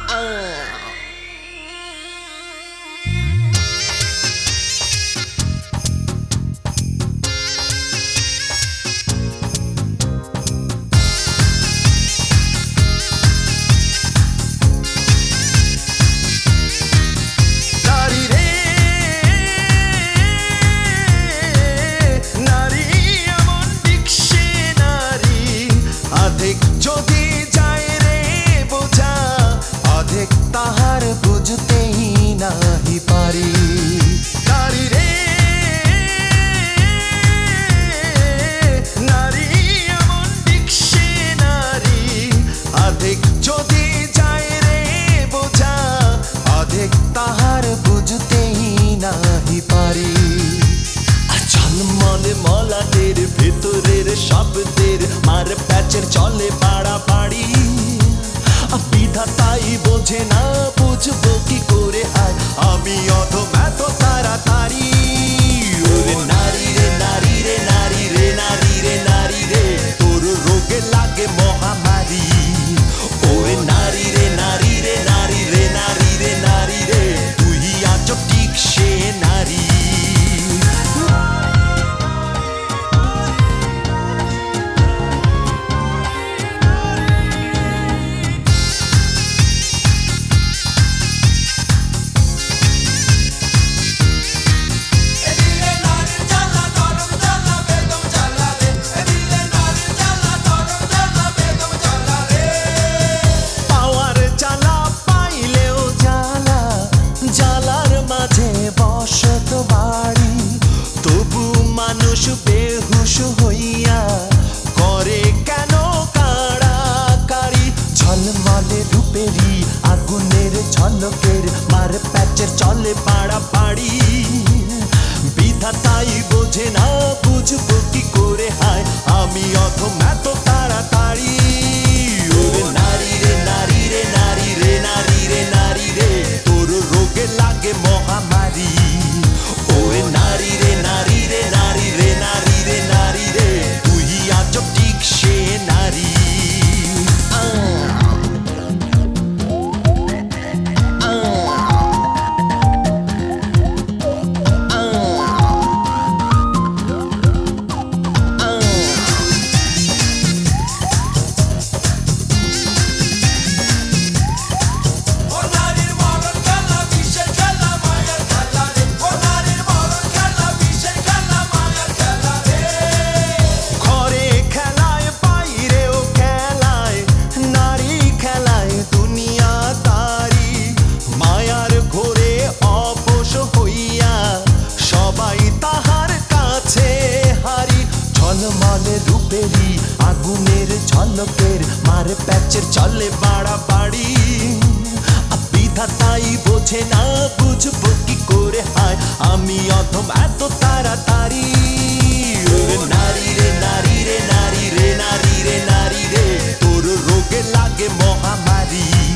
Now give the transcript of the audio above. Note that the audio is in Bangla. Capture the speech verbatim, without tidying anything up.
যদি যায় রে বোঝা অধেক তাহার বুঝতেই নাহি পারি। নারী রে নারী এমন দিকশে নারী, অধেক যদি যায় রে বোঝা অধেক তাহার বুঝতেই নাহি পারি। ঝলমলে মলাদের ভেতরের শব্দের মার প্যাচের চলে পাড়াপাড়ি। বিধাতাই বোঝে না বুঝবো কি করে আয় আমি অধম এত তাড়াতাড়ি। ওরে নারী রে নারী রে নারী রে নারী রে নারী রে তোর রোগে লাগে মহামারী। ওরে নারী রে নারী রে নারী রে নারী রে নারী রে তুই আজ ঠিক সে নারী। বসত বাড়ি তবু মানুষ বেহুশ হইয়া করে কেন কাড়াকাড়ি। ঝলমলে রূপেরই আগুনের ঝলকের মার প্যাচের চলে পাড়াপাড়ি। বিধাতাই বোঝে না বুঝবো কি করে হায় আমি অধম এত তাড়াতাড়ি। ওরে নারী রে নারী রে নারী রে নারী রে নারী রে তোর রোগে লাগে মহামারী। ওরে নারী রে নারী রে নারী রে নারী রে নারী রে তুই আজ ঠিক সে নারী। ঝলমলে রূপেরই আগুনের ঝলকের মার প্যাচের চলে বাড়াবাড়ি। বিধাতাই বোঝে না বুঝবো কি করে হায় আমি অধম এত তাড়াতাড়ি। নারী রে নারী রে নারী রে নারী রে নারী রে তোর রোগে লাগে মহামারী।